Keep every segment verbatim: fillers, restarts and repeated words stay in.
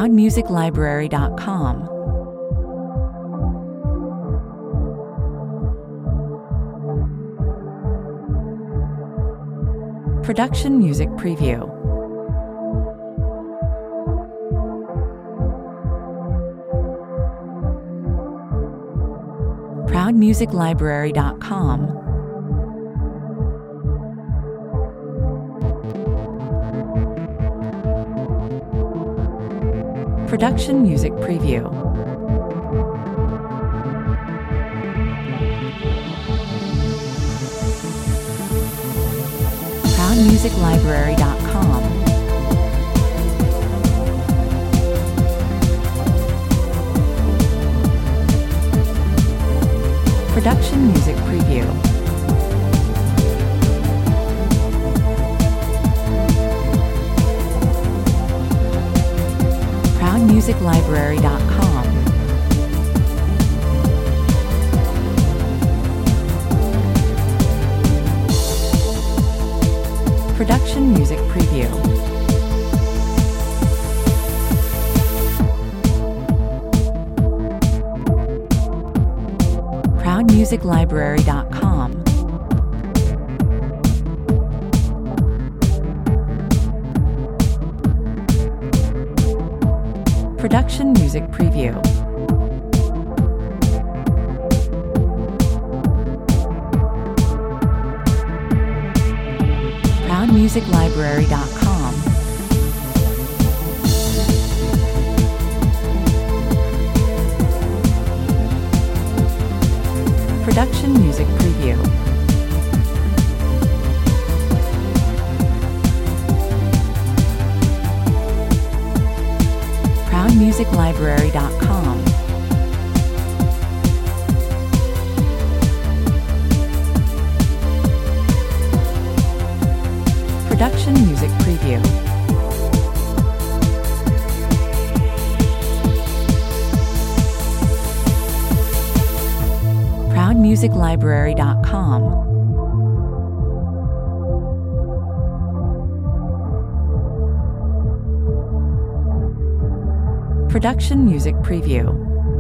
proud music library dot com. Production Music Preview. proud music library dot com. Production Music Preview. proud music library dot com. Production Music Preview. proud music library dot com. Production Music Preview. proud music library dot com. Production Music Preview. proud music library dot com. Production Music Preview. proud music library dot com. Production Music Preview. proud music library dot com. Production Music Preview.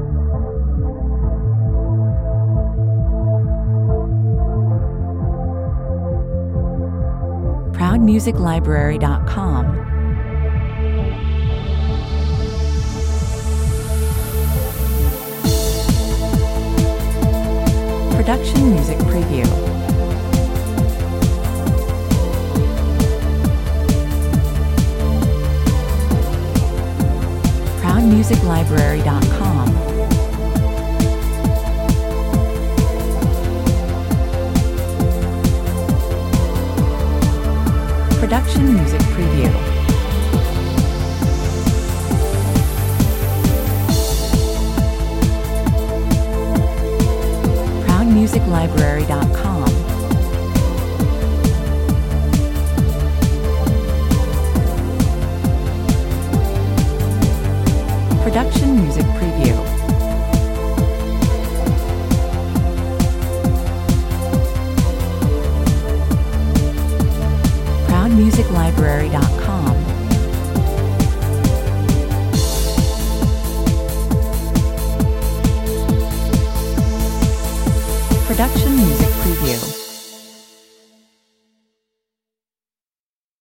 proud music library dot com. Production Music Preview. proud music library dot com. Production Music Preview. proud music library dot com. Production Music Preview. proud music library dot com.